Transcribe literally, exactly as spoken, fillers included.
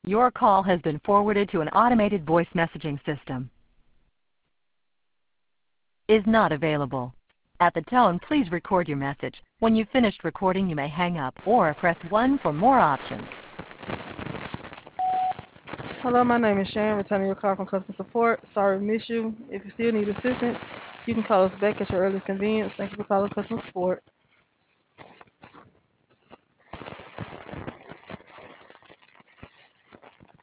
Your call has been forwarded to an automated voice messaging system. Is not available. At the tone, please record your message. When you've finished recording, you may hang up or press one for more options. Hello, my name is Sharon, returning your call from customer support. Sorry we missed you. If you still need assistance, you can call us back at your earliest convenience. Thank you for calling customer support.